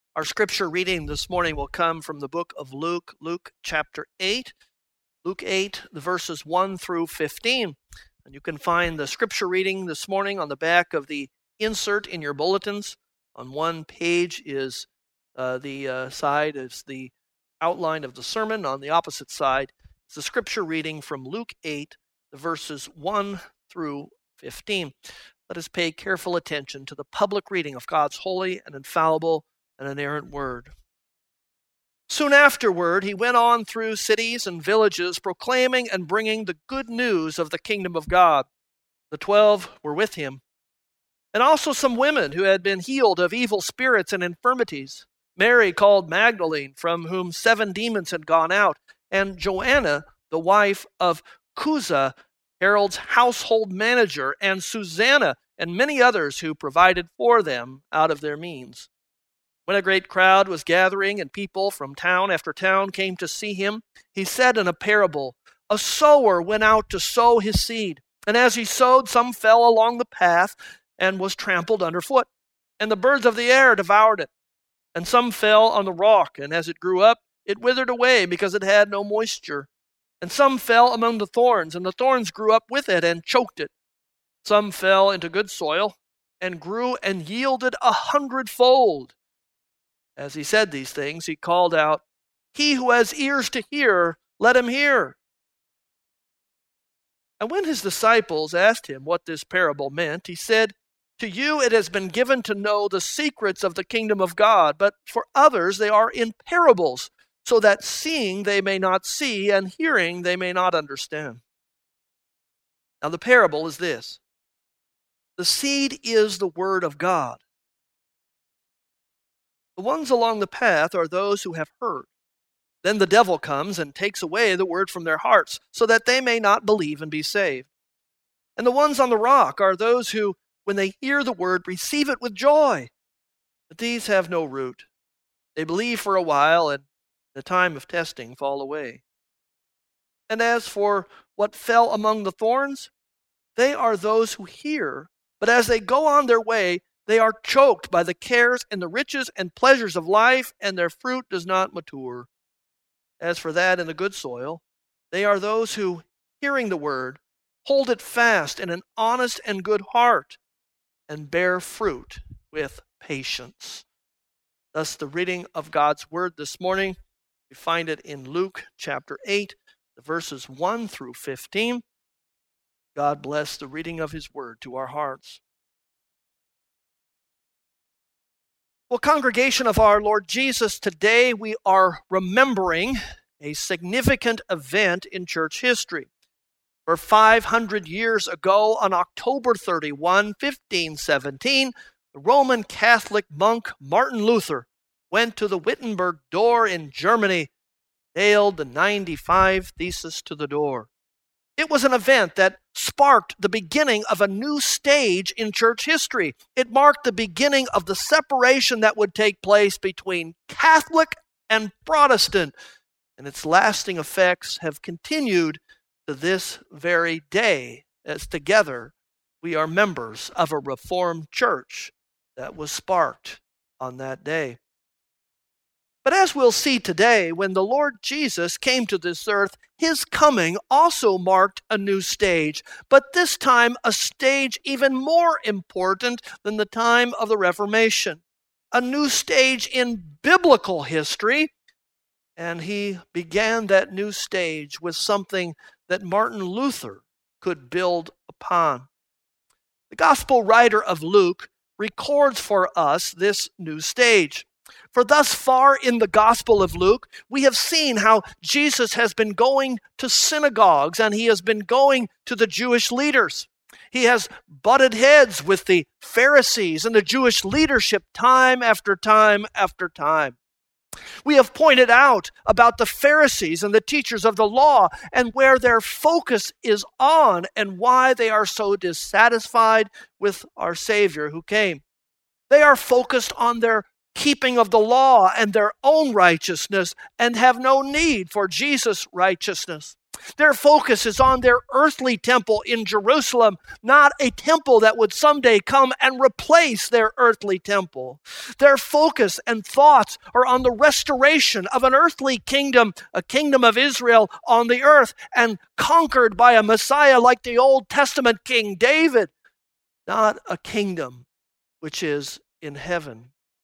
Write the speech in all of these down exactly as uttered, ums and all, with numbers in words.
Our scripture reading this morning will come from the book of Luke, Luke chapter eight. Luke eight, the verses one through fifteen. And you can find the scripture reading this morning on the back of the insert in your bulletins. On one page is uh, the uh, side is the outline of the sermon. On the opposite side is the scripture reading from Luke eight, the verses one through fifteen. Let us pay careful attention to the public reading of God's holy and infallible and inerrant word. Soon afterward, he went on through cities and villages, proclaiming and bringing the good news of the kingdom of God. The twelve were with him, and also some women who had been healed of evil spirits and infirmities. Mary called Magdalene, from whom seven demons had gone out, and Joanna, the wife of Chuza, Herod's household manager, and Susanna, and many others who provided for them out of their means. When a great crowd was gathering and people from town after town came to see him, he said in a parable, "A sower went out to sow his seed, and as he sowed, some fell along the path and was trampled underfoot, and the birds of the air devoured it. And some fell on the rock, and as it grew up, it withered away because it had no moisture. And some fell among the thorns, and the thorns grew up with it and choked it. Some fell into good soil and grew and yielded a hundredfold." As he said these things, he called out, "He who has ears to hear, let him hear." And when his disciples asked him what this parable meant, he said, "To you it has been given to know the secrets of the kingdom of God, but for others they are in parables, so that seeing they may not see, and hearing they may not understand." Now the parable is this. The seed is the word of God. The ones along the path are those who have heard. Then the devil comes and takes away the word from their hearts, so that they may not believe and be saved. And the ones on the rock are those who, when they hear the word, receive it with joy. But these have no root. They believe for a while, and in the time of testing fall away. And as for what fell among the thorns, they are those who hear, but as they go on their way, they are choked by the cares and the riches and pleasures of life, and their fruit does not mature. As for that in the good soil, they are those who, hearing the word, hold it fast in an honest and good heart, and bear fruit with patience. Thus the reading of God's word this morning. We find it in Luke chapter eight, the verses one through fifteen. God bless the reading of his word to our hearts. Well, congregation of our Lord Jesus, today we are remembering a significant event in church history. For five hundred years ago, on October thirty-first, fifteen seventeen, the Roman Catholic monk Martin Luther went to the Wittenberg door in Germany, nailed the ninety-five Theses to the door. It was an event that sparked the beginning of a new stage in church history. It marked the beginning of the separation that would take place between Catholic and Protestant, and its lasting effects have continued to this very day, as together we are members of a Reformed church that was sparked on that day. But as we'll see today, when the Lord Jesus came to this earth, his coming also marked a new stage, but this time a stage even more important than the time of the Reformation. A new stage in biblical history, and he began that new stage with something that Martin Luther could build upon. The gospel writer of Luke records for us this new stage. For thus far in the Gospel of Luke, we have seen how Jesus has been going to synagogues and he has been going to the Jewish leaders. He has butted heads with the Pharisees and the Jewish leadership time after time after time. We have pointed out about the Pharisees and the teachers of the law and where their focus is on and why they are so dissatisfied with our Savior who came. They are focused on their keeping of the law and their own righteousness and have no need for Jesus' righteousness. Their focus is on their earthly temple in Jerusalem, not a temple that would someday come and replace their earthly temple. Their focus and thoughts are on the restoration of an earthly kingdom, a kingdom of Israel on the earth, and conquered by a Messiah like the Old Testament King David, not a kingdom which is in heaven.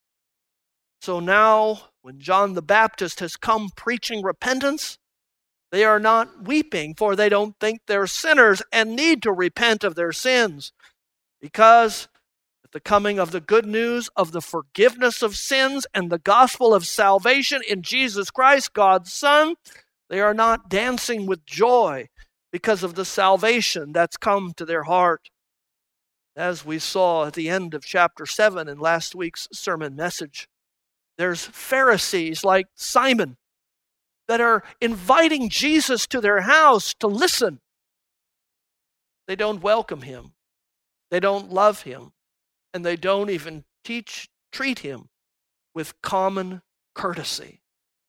So now, when John the Baptist has come preaching repentance, they are not weeping, for they don't think they're sinners and need to repent of their sins. Because at the coming of the good news of the forgiveness of sins and the gospel of salvation in Jesus Christ, God's Son, they are not dancing with joy because of the salvation that's come to their heart. As we saw at the end of chapter seven in last week's sermon message, there's Pharisees like Simon that are inviting Jesus to their house to listen. They don't welcome him. They don't love him. And they don't even teach, treat him with common courtesy.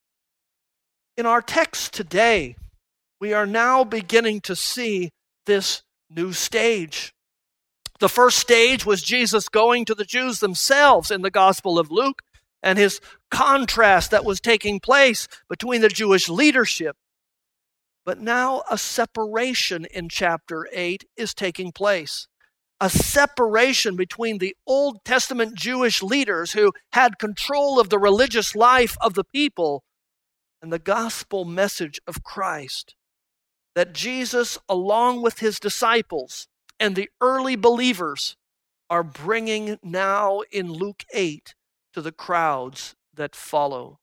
In our text today, we are now beginning to see this new stage. The first stage was Jesus going to the Jews themselves in the Gospel of Luke, and his contrast that was taking place between the Jewish leadership. But now a separation in chapter eight is taking place. A separation between the Old Testament Jewish leaders who had control of the religious life of the people and the gospel message of Christ. That Jesus, along with his disciples and the early believers, are bringing now in Luke eight to the crowds that follow.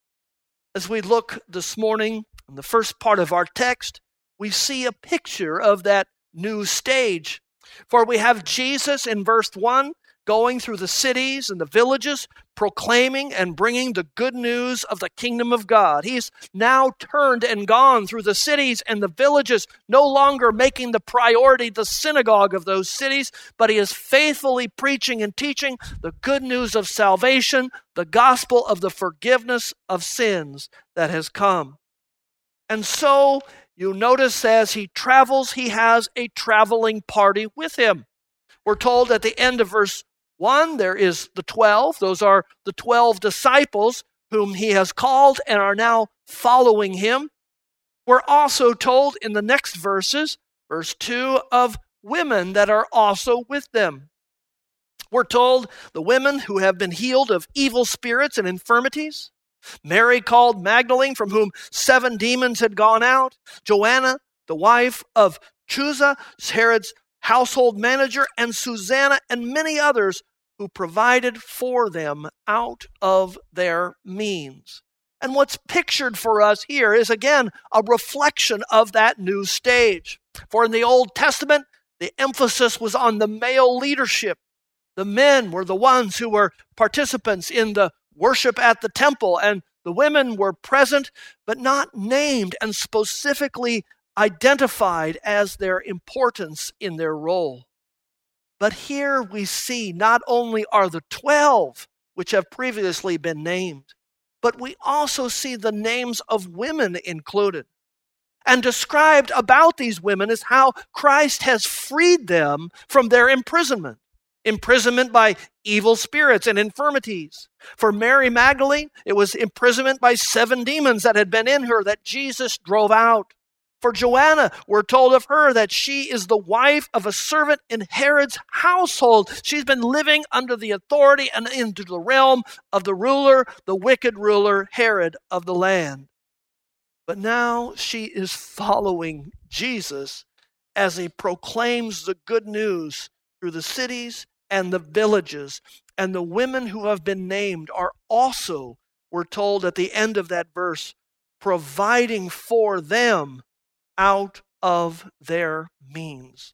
As we look this morning in the first part of our text, we see a picture of that new stage. For we have Jesus in verse one going through the cities and the villages, proclaiming and bringing the good news of the kingdom of God. He's now turned and gone through the cities and the villages, no longer making the priority the synagogue of those cities, but he is faithfully preaching and teaching the good news of salvation, the gospel of the forgiveness of sins that has come. And so you notice as he travels, he has a traveling party with him. We're told at the end of verse one, there is the twelve. Those are the twelve disciples whom he has called and are now following him. We're also told in the next verses, verse two, of women that are also with them. We're told the women who have been healed of evil spirits and infirmities. Mary called Magdalene, from whom seven demons had gone out. Joanna, the wife of Chuza, Herod's household manager, and Susanna, and many others who provided for them out of their means. And what's pictured for us here is, again, a reflection of that new stage. For in the Old Testament, the emphasis was on the male leadership. The men were the ones who were participants in the worship at the temple, and the women were present, but not named and specifically identified as their importance in their role. But here we see not only are the twelve, which have previously been named, but we also see the names of women included. And described about these women is how Christ has freed them from their imprisonment. Imprisonment by evil spirits and infirmities. For Mary Magdalene, it was imprisonment by seven demons that had been in her that Jesus drove out. For Joanna, we're told of her that she is the wife of a servant in Herod's household. She's been living under the authority and into the realm of the ruler, the wicked ruler, Herod of the land. But now she is following Jesus as he proclaims the good news through the cities and the villages. And the women who have been named are also, we're told at the end of that verse, providing for them out of their means.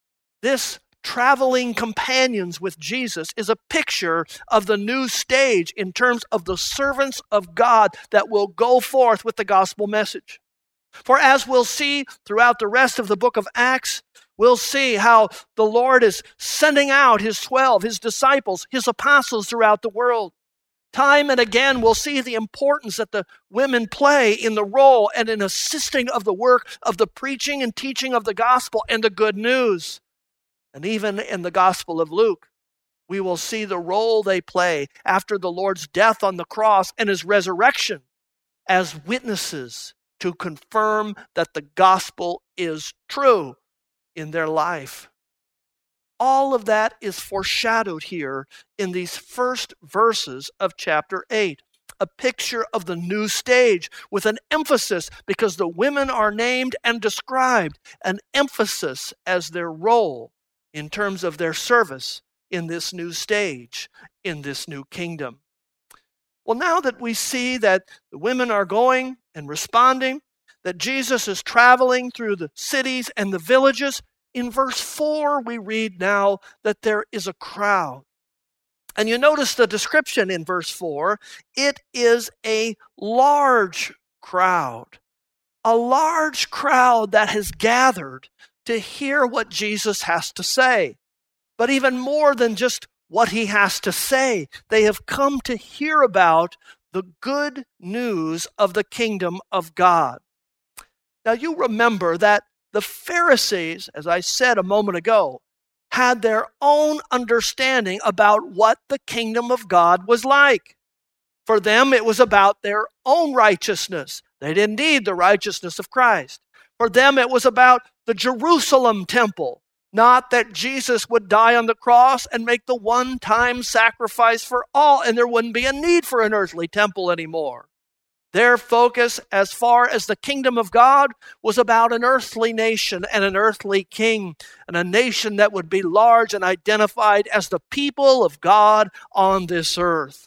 This traveling companions with Jesus is a picture of the new stage in terms of the servants of God that will go forth with the gospel message. For as we'll see throughout the rest of the book of Acts, we'll see how the Lord is sending out his twelve, his disciples, his apostles throughout the world. Time and again, we'll see the importance that the women play in the role and in assisting of the work of the preaching and teaching of the gospel and the good news. And even in the Gospel of Luke, we will see the role they play after the Lord's death on the cross and his resurrection as witnesses to confirm that the gospel is true in their life. All of that is foreshadowed here in these first verses of chapter eight. A picture of the new stage with an emphasis, because the women are named and described, an emphasis as their role in terms of their service in this new stage, in this new kingdom. Well, now that we see that the women are going and responding, that Jesus is traveling through the cities and the villages, in verse four, we read now that there is a crowd. And you notice the description in verse four. It is a large crowd. A large crowd that has gathered to hear what Jesus has to say. But even more than just what he has to say, they have come to hear about the good news of the kingdom of God. Now you remember that the Pharisees, as I said a moment ago, had their own understanding about what the kingdom of God was like. For them, it was about their own righteousness. They didn't need the righteousness of Christ. For them, it was about the Jerusalem temple, not that Jesus would die on the cross and make the one-time sacrifice for all, and there wouldn't be a need for an earthly temple anymore. Their focus, as far as the kingdom of God, was about an earthly nation and an earthly king, and a nation that would be large and identified as the people of God on this earth.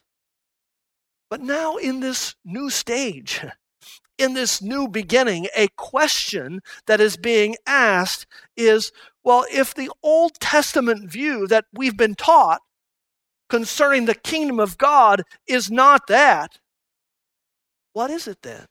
But now in this new stage, in this new beginning, a question that is being asked is, well, if the Old Testament view that we've been taught concerning the kingdom of God is not that, what is it then?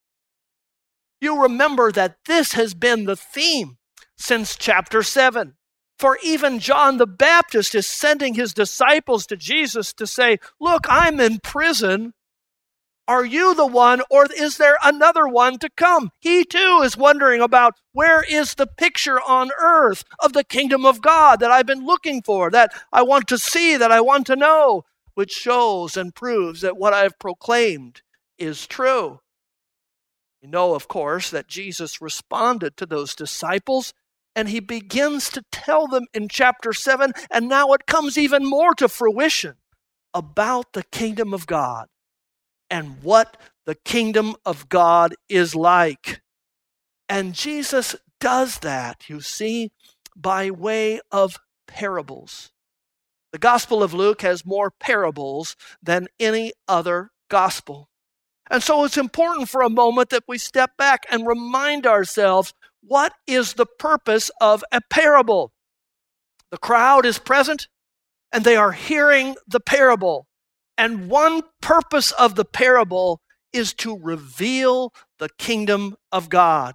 You remember that this has been the theme since chapter seven. For even John the Baptist is sending his disciples to Jesus to say, look, I'm in prison. Are you the one, or is there another one to come? He too is wondering about where is the picture on earth of the kingdom of God that I've been looking for, that I want to see, that I want to know, which shows and proves that what I've proclaimed is true. You know, of course, that Jesus responded to those disciples, and he begins to tell them in chapter seven, and now it comes even more to fruition, about the kingdom of God and what the kingdom of God is like. And Jesus does that, you see, by way of parables. The Gospel of Luke has more parables than any other gospel. And so it's important for a moment that we step back and remind ourselves, what is the purpose of a parable? The crowd is present, and they are hearing the parable. And one purpose of the parable is to reveal the kingdom of God.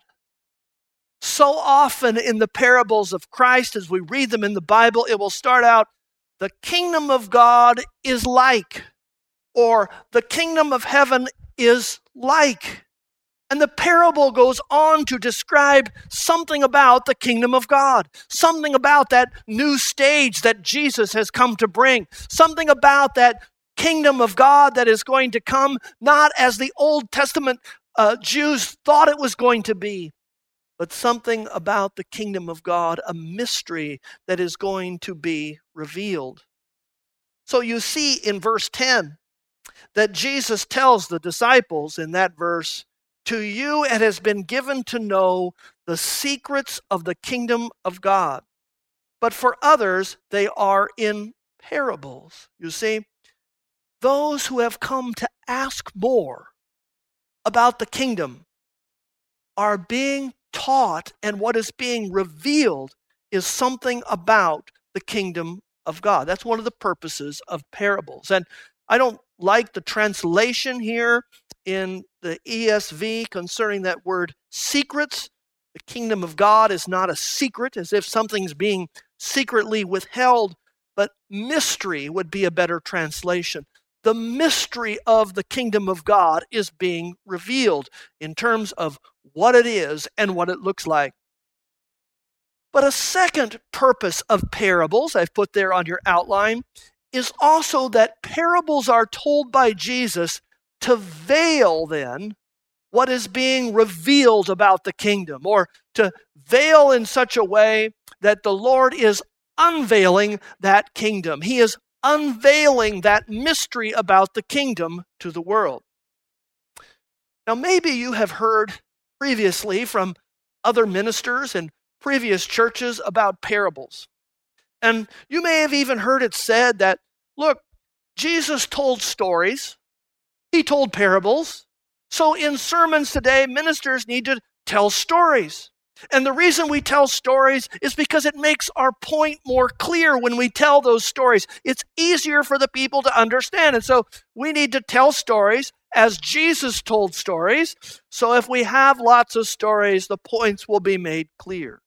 So often in the parables of Christ, as we read them in the Bible, it will start out, the kingdom of God is like, or the kingdom of heaven is like. And the parable goes on to describe something about the kingdom of God, something about that new stage that Jesus has come to bring, something about that kingdom of God that is going to come, not as the Old Testament uh, Jews thought it was going to be, but something about the kingdom of God, a mystery that is going to be revealed. So you see in verse ten that Jesus tells the disciples in that verse, to you it has been given to know the secrets of the kingdom of God, but for others they are in parables. You see, those who have come to ask more about the kingdom are being taught, and what is being revealed is something about the kingdom of God. That's one of the purposes of parables. And I don't like the translation here in the E S V concerning that word secrets. The kingdom of God is not a secret, as if something's being secretly withheld, but mystery would be a better translation. the mystery of the kingdom of God is being revealed in terms of what it is and what it looks like. But a second purpose of parables, I've put there on your outline, is also that parables are told by Jesus to veil then what is being revealed about the kingdom, or to veil in such a way that the Lord is unveiling that kingdom. He is unveiling that mystery about the kingdom to the world. Now, maybe you have heard previously from other ministers and previous churches about parables. And you may have even heard it said that, look, Jesus told stories. He told parables. So in sermons today, ministers need to tell stories. And the reason we tell stories is because it makes our point more clear when we tell those stories. It's easier for the people to understand. And so we need to tell stories as Jesus told stories. So if we have lots of stories, the points will be made clear.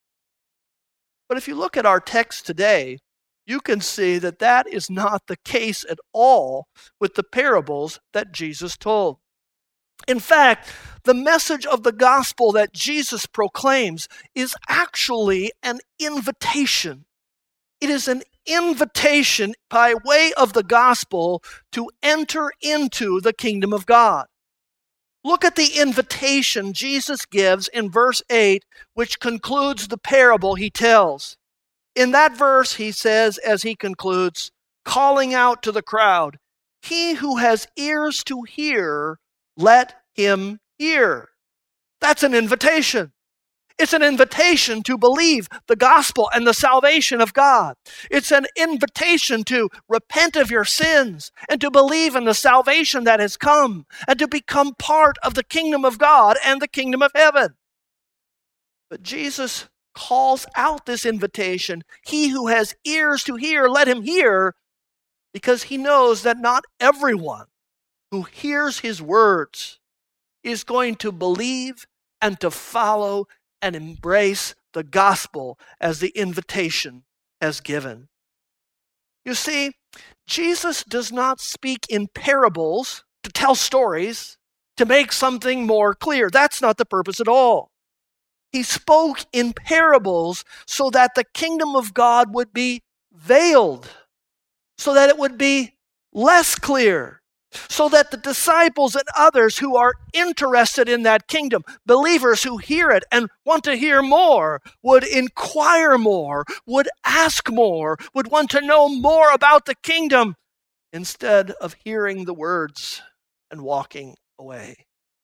But if you look at our text today, you can see that that is not the case at all with the parables that Jesus told. In fact, the message of the gospel that Jesus proclaims is actually an invitation. It is an invitation by way of the gospel to enter into the kingdom of God. Look at the invitation Jesus gives in verse eight, which concludes the parable he tells. In that verse, he says, as he concludes, calling out to the crowd, "He who has ears to hear, let him hear." That's an invitation. It's an invitation to believe the gospel and the salvation of God. It's an invitation to repent of your sins and to believe in the salvation that has come and to become part of the kingdom of God and the kingdom of heaven. But Jesus calls out this invitation, "He who has ears to hear, let him hear," because he knows that not everyone who hears his words is going to believe and to follow and embrace the gospel as the invitation has given. You see, Jesus does not speak in parables to tell stories, to make something more clear. That's not the purpose at all. He spoke in parables so that the kingdom of God would be veiled, so that it would be less clear, so that the disciples and others who are interested in that kingdom, believers who hear it and want to hear more, would inquire more, would ask more, would want to know more about the kingdom instead of hearing the words and walking away.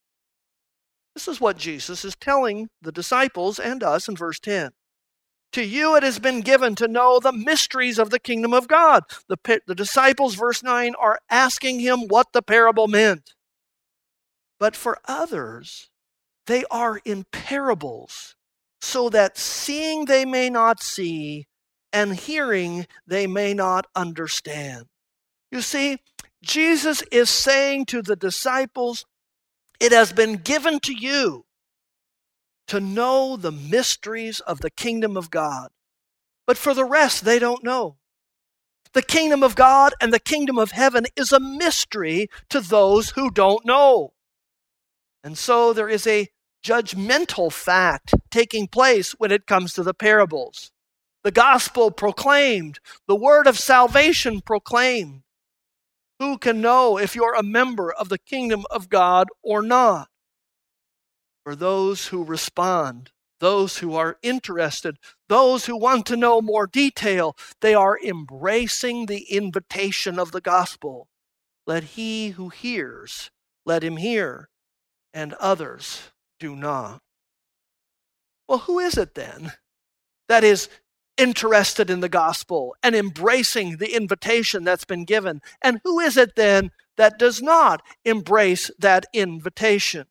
This is what Jesus is telling the disciples and us in verse ten. To you it has been given to know the mysteries of the kingdom of God. The, the disciples, verse nine, are asking him what the parable meant. But for others, they are in parables, so that seeing they may not see, and hearing they may not understand. You see, Jesus is saying to the disciples, it has been given to you to know the mysteries of the kingdom of God. But for the rest, they don't know. The kingdom of God and the kingdom of heaven is a mystery to those who don't know. And so there is a judgmental fact taking place when it comes to the parables. The gospel proclaimed, the word of salvation proclaimed. Who can know if you're a member of the kingdom of God or not? For those who respond, those who are interested, those who want to know more detail, they are embracing the invitation of the gospel. Let he who hears, let him hear, and others do not. Well, who is it then that is interested in the gospel and embracing the invitation that's been given? And who is it then that does not embrace that invitation?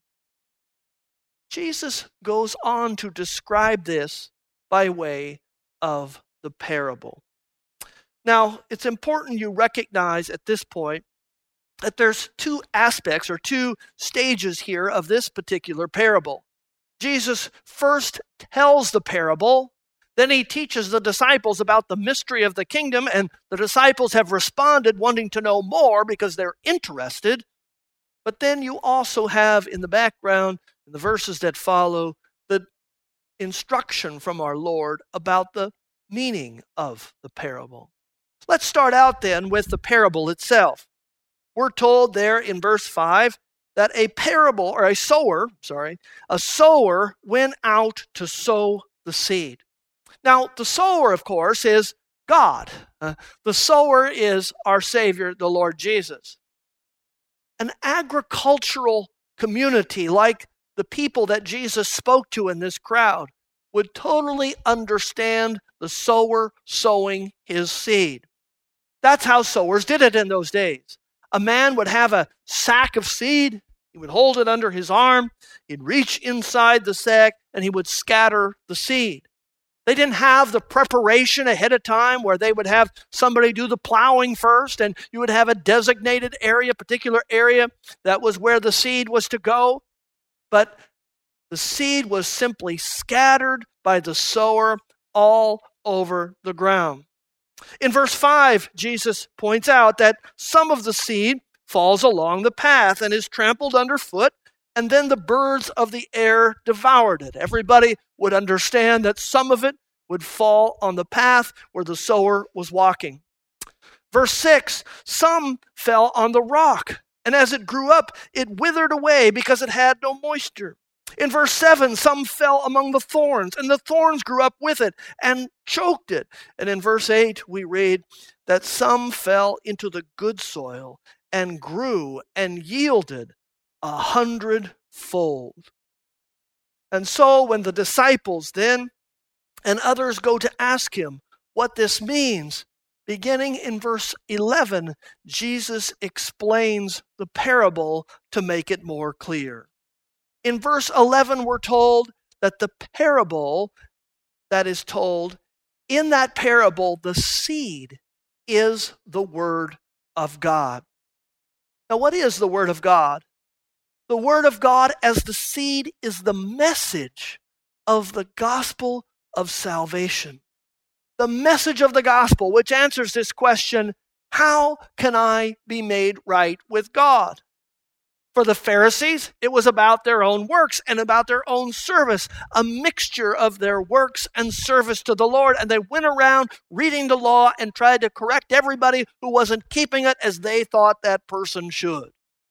Jesus goes on to describe this by way of the parable. Now, it's important you recognize at this point that there's two aspects or two stages here of this particular parable. Jesus first tells the parable, Then he teaches the disciples about the mystery of the kingdom, and the disciples have responded wanting to know more because they're interested. But then you also have in the background, in the verses that follow, the instruction from our Lord about the meaning of the parable. Let's start out then with the parable itself. We're told there in verse five that a parable, or a sower, sorry, a sower went out to sow the seed. Now, the sower, of course, is God. Uh, the sower is our Savior, the Lord Jesus. An agricultural community like the people that Jesus spoke to in this crowd would totally understand the sower sowing his seed. That's how sowers did it in those days. A man would have a sack of seed, he would hold it under his arm, he'd reach inside the sack, and he would scatter the seed. They didn't have the preparation ahead of time where they would have somebody do the plowing first, and you would have a designated area, particular area, that was where the seed was to go. But the seed was simply scattered by the sower all over the ground. In verse five, Jesus points out that some of the seed falls along the path and is trampled underfoot, and then the birds of the air devoured it. Everybody would understand that some of it would fall on the path where the sower was walking. Verse six, some fell on the rock, and as it grew up, it withered away because it had no moisture. In verse seven, some fell among the thorns, and the thorns grew up with it and choked it. And in verse eight, we read that some fell into the good soil and grew and yielded a hundredfold. And so when the disciples then and others go to ask him what this means, beginning in verse eleven, Jesus explains the parable to make it more clear. In verse eleven, we're told that the parable that is told, in that parable, the seed is the Word of God. Now, what is the Word of God? The Word of God as the seed is the message of the gospel of salvation. The message of the gospel, which answers this question, how can I be made right with God? For the Pharisees, it was about their own works and about their own service, a mixture of their works and service to the Lord. And they went around reading the law and tried to correct everybody who wasn't keeping it as they thought that person should.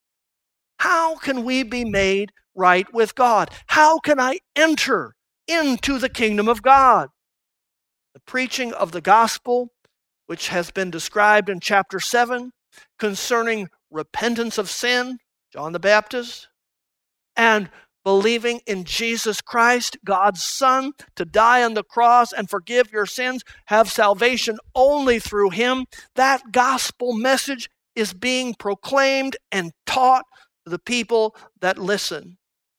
How can we be made right with God? How can I enter into the kingdom of God? The preaching of the gospel, which has been described in chapter seven, concerning repentance of sin, John the Baptist, and believing in Jesus Christ, God's Son, to die on the cross and forgive your sins, have salvation only through Him. That gospel message is being proclaimed and taught to the people that listen.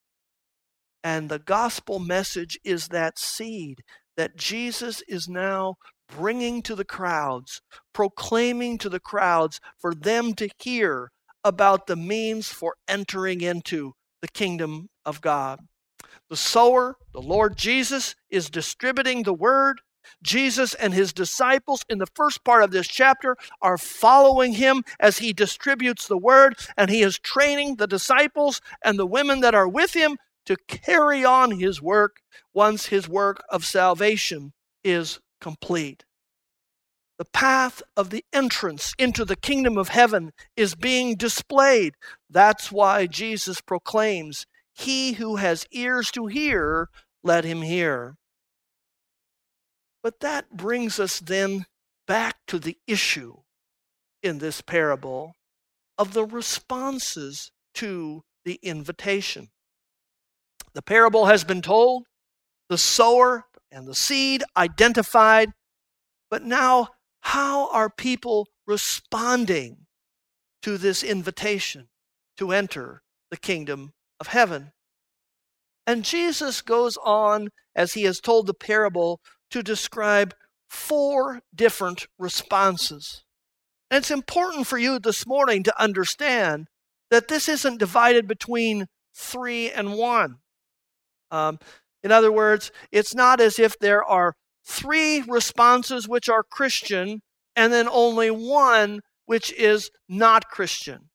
And the gospel message is that seed that Jesus is now bringing to the crowds, proclaiming to the crowds for them to hear about the means for entering into the kingdom of God. The sower, the Lord Jesus, is distributing the word. Jesus and his disciples in the first part of this chapter are following him as he distributes the word, and he is training the disciples and the women that are with him to carry on his work once his work of salvation is complete. The path of the entrance into the kingdom of heaven is being displayed. That's why Jesus proclaims, "He who has ears to hear, let him hear." But that brings us then back to the issue in this parable of the responses to the invitation. The parable has been told, the sower and the seed identified, but now how are people responding to this invitation to enter the kingdom of heaven? And Jesus goes on, as he has told the parable, to describe four different responses. And it's important for you this morning to understand that this isn't divided between three and one. Um, in other words, it's not as if there are three responses which are Christian, and then only one which is not Christian.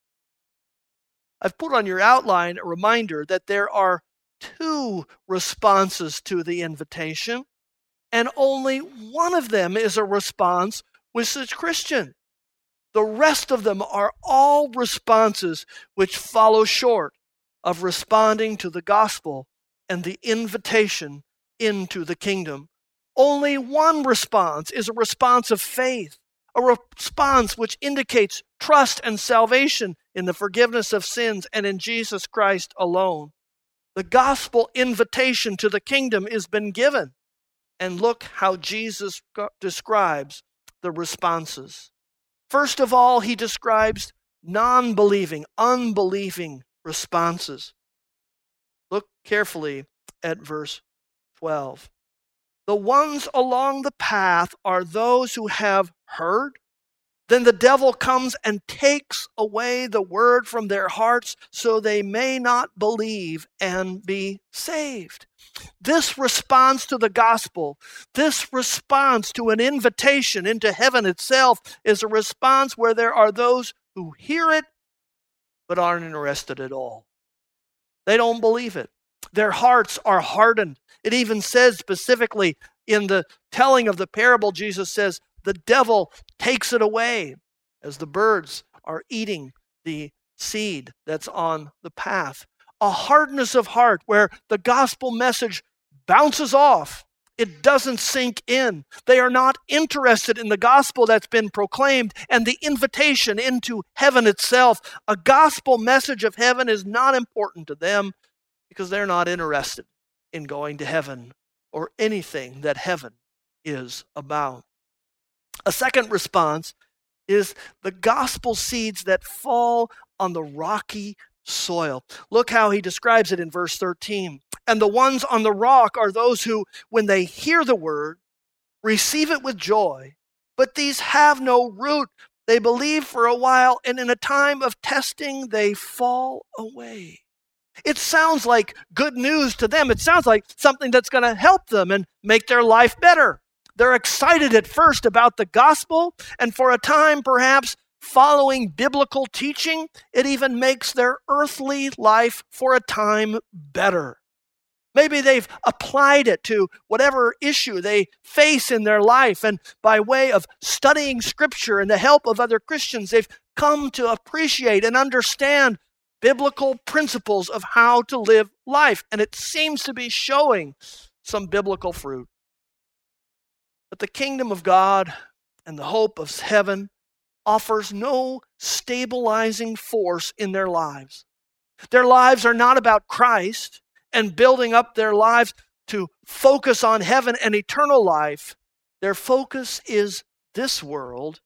I've put on your outline a reminder that there are two responses to the invitation, and only one of them is a response which is Christian. The rest of them are all responses which follow short of responding to the gospel and the invitation into the kingdom. Only one response is a response of faith, a response which indicates trust and salvation in the forgiveness of sins and in Jesus Christ alone. The gospel invitation to the kingdom has been given. And look how Jesus describes the responses. First of all, he describes non-believing, unbelieving responses. Look carefully at verse twelve. The ones along the path are those who have heard. Then the devil comes and takes away the word from their hearts so they may not believe and be saved. This response to the gospel, this response to an invitation into heaven itself is a response where there are those who hear it but aren't interested at all. They don't believe it. Their hearts are hardened. It even says specifically in the telling of the parable, Jesus says, the devil takes it away as the birds are eating the seed that's on the path. A hardness of heart where the gospel message bounces off. It doesn't sink in. They are not interested in the gospel that's been proclaimed and the invitation into heaven itself. A gospel message of heaven is not important to them because they're not interested in going to heaven or anything that heaven is about. A second response is the gospel seeds that fall on the rocky soil. Look how he describes it in verse thirteen. And the ones on the rock are those who, when they hear the word, receive it with joy, but these have no root. They believe for a while, and in a time of testing, they fall away. It sounds like good news to them. It sounds like something that's going to help them and make their life better. They're excited at first about the gospel, and for a time, perhaps following biblical teaching, it even makes their earthly life for a time better. Maybe they've applied it to whatever issue they face in their life, and by way of studying Scripture and the help of other Christians, they've come to appreciate and understand biblical principles of how to live life, and it seems to be showing some biblical fruit. But the kingdom of God and the hope of heaven offers no stabilizing force in their lives. Their lives are not about Christ and building up their lives to focus on heaven and eternal life. Their focus is this world,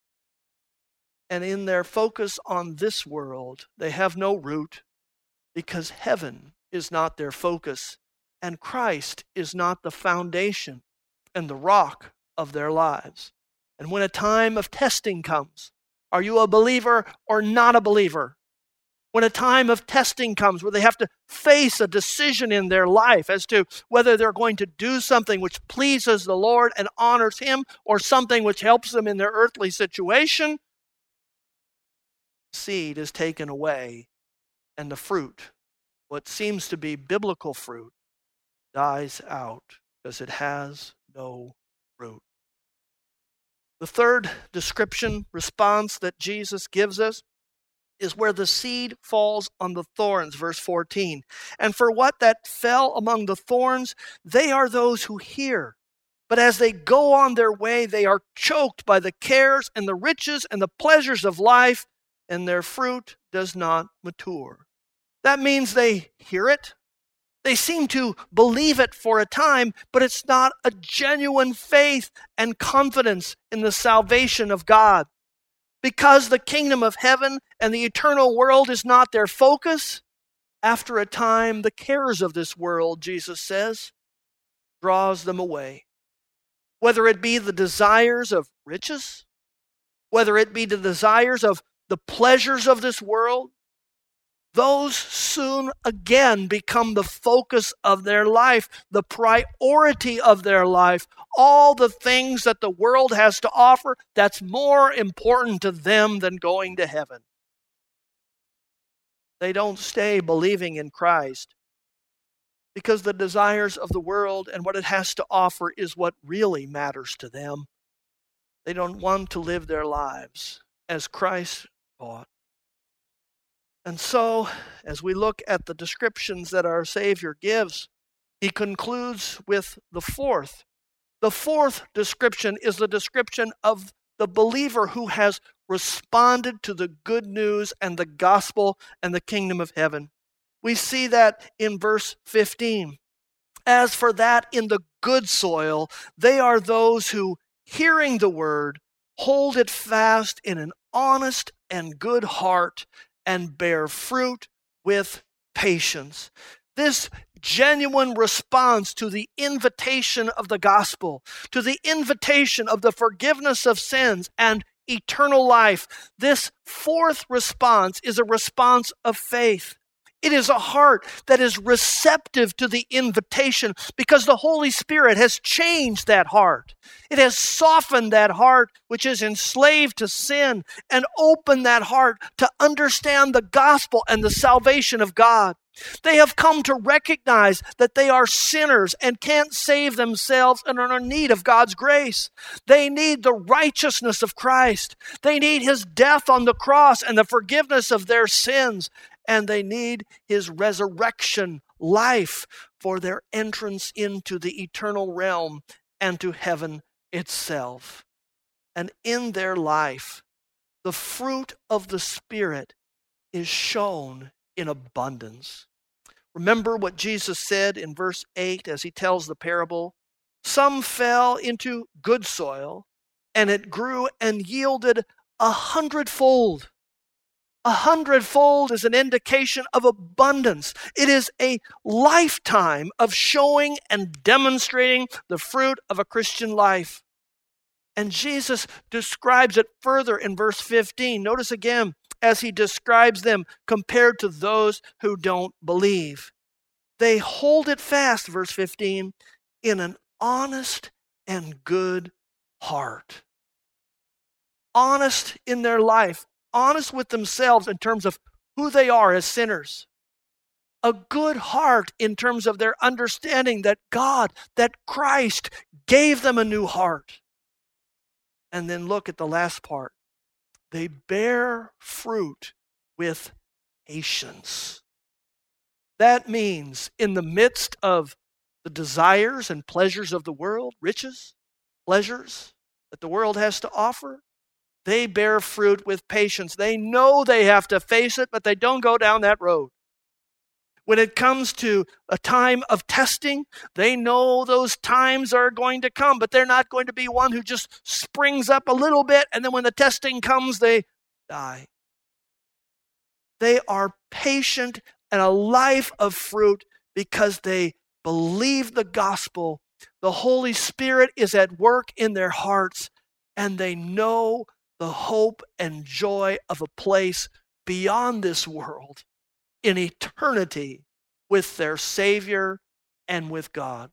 and in their focus on this world, they have no root because heaven is not their focus and Christ is not the foundation and the rock of their lives. And when a time of testing comes, are you a believer or not a believer? When a time of testing comes where they have to face a decision in their life as to whether they're going to do something which pleases the Lord and honors Him or something which helps them in their earthly situation, seed is taken away and the fruit, what seems to be biblical fruit, dies out because it has no root. The third description, response that Jesus gives us is where the seed falls on the thorns, verse fourteen. And for what that fell among the thorns, they are those who hear. But as they go on their way, they are choked by the cares and the riches and the pleasures of life, and their fruit does not mature. That means they hear it. They seem to believe it for a time, but it's not a genuine faith and confidence in the salvation of God. Because the kingdom of heaven and the eternal world is not their focus, after a time, the cares of this world, Jesus says, draws them away. Whether it be the desires of riches, whether it be the desires of the pleasures of this world, those soon again become the focus of their life, the priority of their life. All the things that the world has to offer, that's more important to them than going to heaven. They don't stay believing in Christ because the desires of the world and what it has to offer is what really matters to them. They don't want to live their lives as Christ taught. And so, as we look at the descriptions that our Savior gives, he concludes with the fourth. The fourth description is the description of the believer who has responded to the good news and the gospel and the kingdom of heaven. We see that in verse fifteen. As for that in the good soil, they are those who, hearing the word, hold it fast in an honest and good heart and bear fruit with patience. This genuine response to the invitation of the gospel, to the invitation of the forgiveness of sins and eternal life, this fourth response is a response of faith. It is a heart that is receptive to the invitation because the Holy Spirit has changed that heart. It has softened that heart which is enslaved to sin and opened that heart to understand the gospel and the salvation of God. They have come to recognize that they are sinners and can't save themselves and are in need of God's grace. They need the righteousness of Christ. They need his death on the cross and the forgiveness of their sins. And they need his resurrection life for their entrance into the eternal realm and to heaven itself. And in their life, the fruit of the Spirit is shown in abundance. Remember what Jesus said in verse eight as he tells the parable? Some fell into good soil, and it grew and yielded a hundredfold. A hundredfold is an indication of abundance. It is a lifetime of showing and demonstrating the fruit of a Christian life. And Jesus describes it further in verse fifteen. Notice again, as he describes them compared to those who don't believe. They hold it fast, verse fifteen, in an honest and good heart. Honest in their life. Honest with themselves in terms of who they are as sinners. A good heart in terms of their understanding that God, that Christ gave them a new heart. And then look at the last part. They bear fruit with patience. That means in the midst of the desires and pleasures of the world, riches, pleasures that the world has to offer, they bear fruit with patience. They know they have to face it, but they don't go down that road. When it comes to a time of testing, they know those times are going to come, but they're not going to be one who just springs up a little bit, and then when the testing comes, they die. They are patient and a life of fruit because they believe the gospel. The Holy Spirit is at work in their hearts, and they know the hope and joy of a place beyond this world in eternity with their Savior and with God.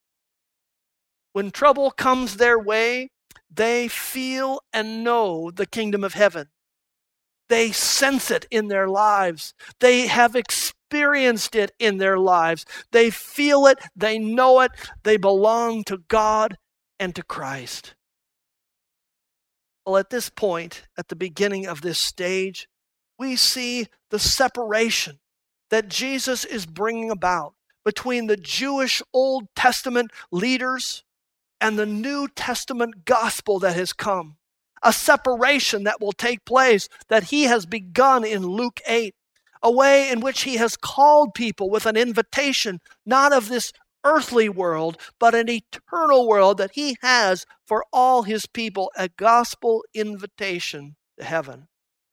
When trouble comes their way, they feel and know the kingdom of heaven. They sense it in their lives. They have experienced it in their lives. They feel it, they know it, they belong to God and to Christ. Well, at this point, at the beginning of this stage, we see the separation that Jesus is bringing about between the Jewish Old Testament leaders and the New Testament gospel that has come. A separation that will take place that he has begun in Luke eight. A way in which he has called people with an invitation, not of this earthly world, but an eternal world that he has for all his people, a gospel invitation to heaven.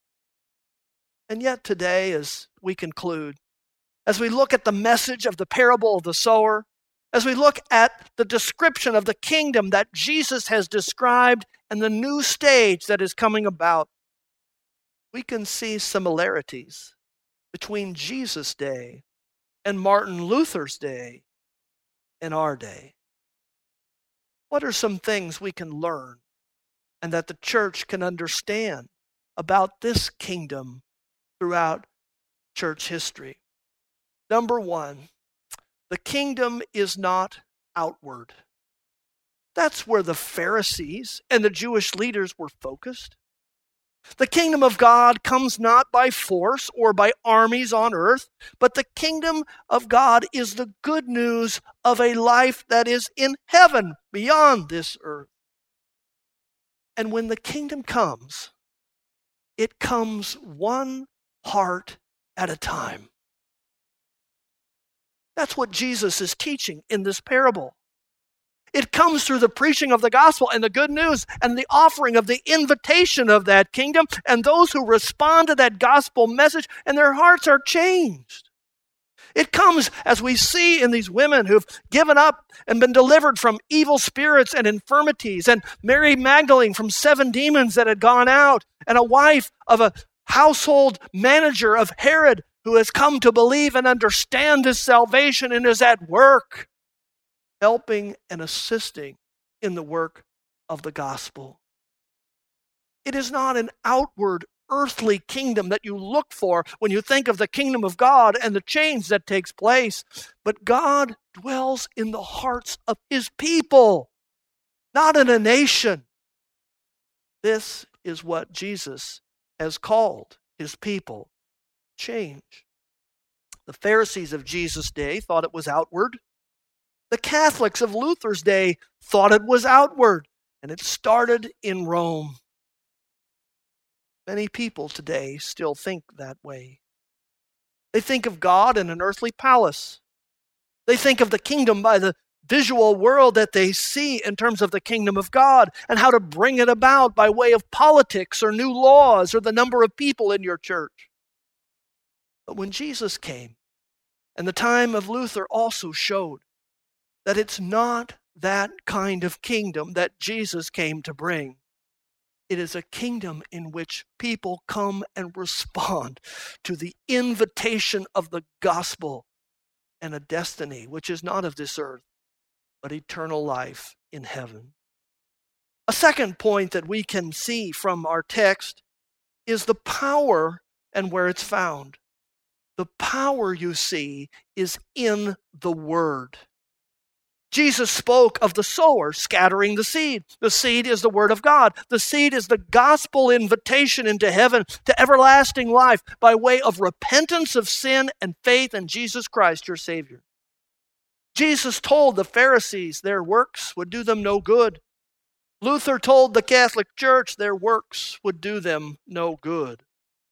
And yet today, as we conclude, as we look at the message of the parable of the sower, as we look at the description of the kingdom that Jesus has described and the new stage that is coming about, we can see similarities between Jesus' day and Martin Luther's day and our day? What are some things we can learn and that the church can understand about this kingdom throughout church history? Number one, the kingdom is not outward. That's where the Pharisees and the Jewish leaders were focused. The kingdom of God comes not by force or by armies on earth, but the kingdom of God is the good news of a life that is in heaven beyond this earth. And when the kingdom comes, it comes one heart at a time. That's what Jesus is teaching in this parable. It comes through the preaching of the gospel and the good news and the offering of the invitation of that kingdom and those who respond to that gospel message and their hearts are changed. It comes as we see in these women who've given up and been delivered from evil spirits and infirmities, and Mary Magdalene from seven demons that had gone out, and a wife of a household manager of Herod who has come to believe and understand his salvation and is at work, helping and assisting in the work of the gospel. It is not an outward earthly kingdom that you look for when you think of the kingdom of God and the change that takes place, but God dwells in the hearts of his people, not in a nation. This is what Jesus has called his people change. The Pharisees of Jesus' day thought it was outward. The Catholics of Luther's day thought it was outward, and it started in Rome. Many people today still think that way. They think of God in an earthly palace. They think of the kingdom by the visual world that they see in terms of the kingdom of God and how to bring it about by way of politics or new laws or the number of people in your church. But when Jesus came, and the time of Luther also showed that it's not that kind of kingdom that Jesus came to bring. It is a kingdom in which people come and respond to the invitation of the gospel and a destiny which is not of this earth, but eternal life in heaven. A second point that we can see from our text is the power and where it's found. The power, you see, is in the word. Jesus spoke of the sower scattering the seed. The seed is the word of God. The seed is the gospel invitation into heaven to everlasting life by way of repentance of sin and faith in Jesus Christ, your Savior. Jesus told the Pharisees their works would do them no good. Luther told the Catholic Church their works would do them no good.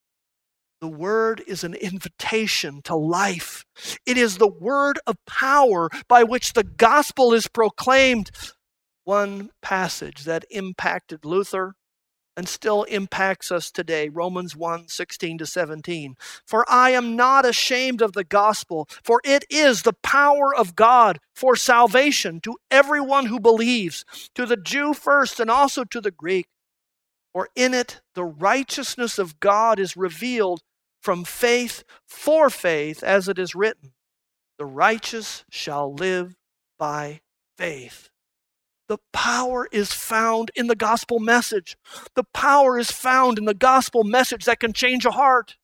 The word is an invitation to life. It is the word of power by which the gospel is proclaimed. One passage that impacted Luther and still impacts us today, Romans one, sixteen to seventeen. For I am not ashamed of the gospel, for it is the power of God for salvation to everyone who believes, to the Jew first and also to the Greek. For in it the righteousness of God is revealed from faith for faith, as it is written, the righteous shall live by faith. The power is found in the gospel message. The power is found in the gospel message that can change a heart.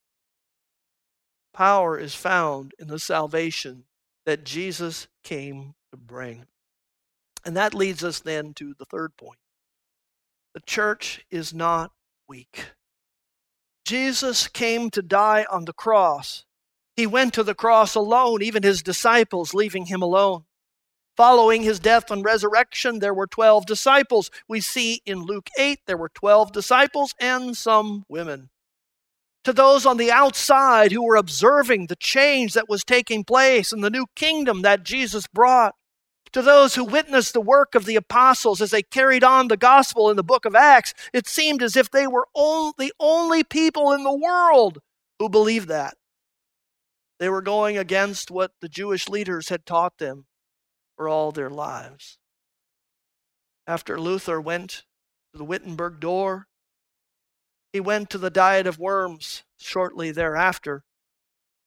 Power is found in the salvation that Jesus came to bring. And that leads us then to the third point. The church is not weak. Jesus came to die on the cross. He went to the cross alone, even his disciples leaving him alone. Following his death and resurrection, there were twelve disciples. We see in Luke eight, there were twelve disciples and some women. To those on the outside who were observing the change that was taking place and the new kingdom that Jesus brought, to those who witnessed the work of the apostles as they carried on the gospel in the book of Acts, it seemed as if they were all, the only people in the world who believed that. They were going against what the Jewish leaders had taught them for all their lives. After Luther went to the Wittenberg door, he went to the Diet of Worms shortly thereafter.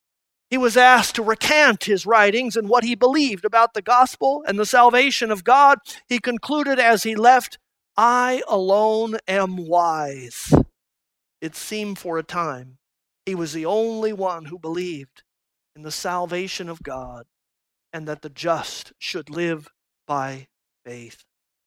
He was asked to recant his writings and what he believed about the gospel and the salvation of God. He concluded as he left, "I alone am wise." It seemed for a time he was the only one who believed in the salvation of God and that the just should live by faith.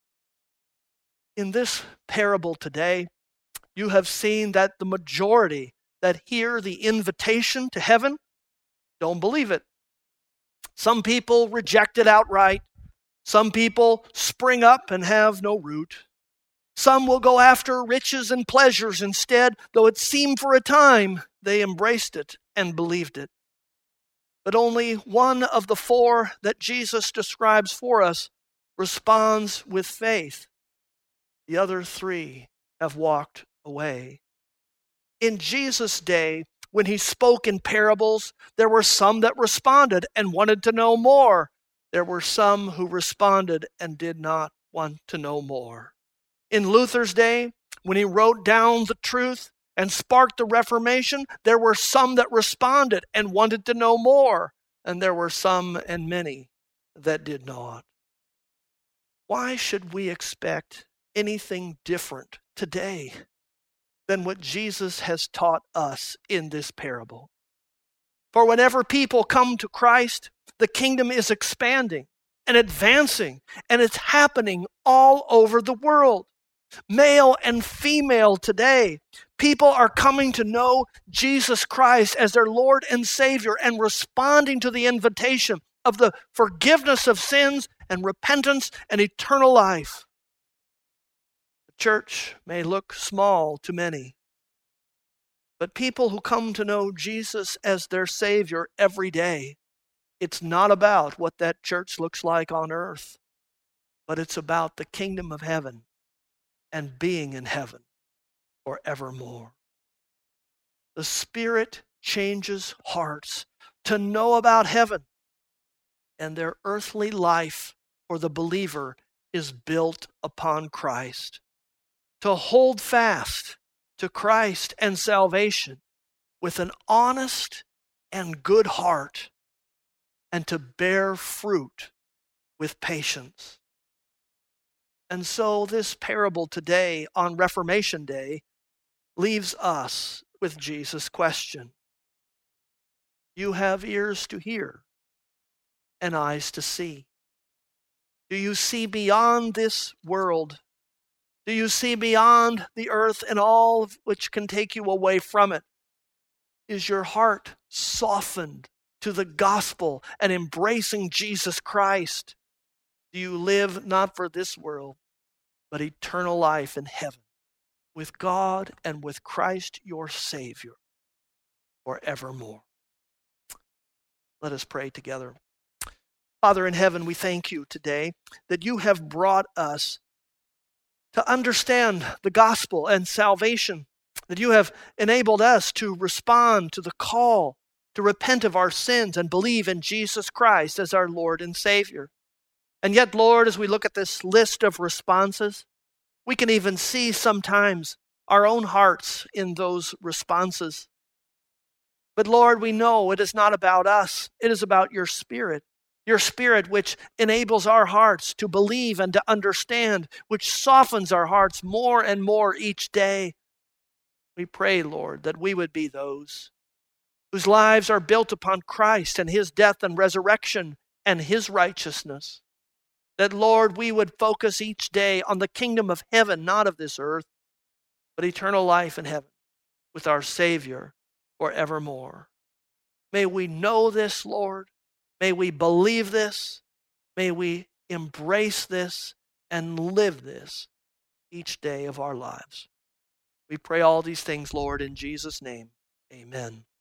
In this parable today, you have seen that the majority that hear the invitation to heaven don't believe it. Some people reject it outright. Some people spring up and have no root. Some will go after riches and pleasures instead, though it seemed for a time they embraced it and believed it. But only one of the four that Jesus describes for us responds with faith. The other three have walked away. In Jesus' day, when he spoke in parables, there were some that responded and wanted to know more. There were some who responded and did not want to know more. In Luther's day, when he wrote down the truth and sparked the Reformation, there were some that responded and wanted to know more, and there were some and many that did not. Why should we expect anything different today than what Jesus has taught us in this parable? For whenever people come to Christ, the kingdom is expanding and advancing, and it's happening all over the world. Male and female today, people are coming to know Jesus Christ as their Lord and Savior and responding to the invitation of the forgiveness of sins and repentance and eternal life. The church may look small to many, but people who come to know Jesus as their Savior every day, it's not about what that church looks like on earth, but it's about the kingdom of heaven and being in heaven forevermore. The Spirit changes hearts to know about heaven, and their earthly life for the believer is built upon Christ. To hold fast to Christ and salvation with an honest and good heart, and to bear fruit with patience. And so this parable today on Reformation Day leaves us with Jesus' question. You have ears to hear and eyes to see. Do you see beyond this world? Do you see beyond the earth and all which can take you away from it? Is your heart softened to the gospel and embracing Jesus Christ? Do you live not for this world, but eternal life in heaven with God and with Christ your Savior forevermore? Let us pray together. Father in heaven, we thank you today that you have brought us to understand the gospel and salvation, that you have enabled us to respond to the call to repent of our sins and believe in Jesus Christ as our Lord and Savior. And yet, Lord, as we look at this list of responses, we can even see sometimes our own hearts in those responses. But Lord, we know it is not about us. It is about your Spirit. Your Spirit which enables our hearts to believe and to understand, which softens our hearts more and more each day. We pray, Lord, that we would be those whose lives are built upon Christ and his death and resurrection and his righteousness. That, Lord, we would focus each day on the kingdom of heaven, not of this earth, but eternal life in heaven with our Savior forevermore. May we know this, Lord. May we believe this. May we embrace this and live this each day of our lives. We pray all these things, Lord, in Jesus' name. Amen.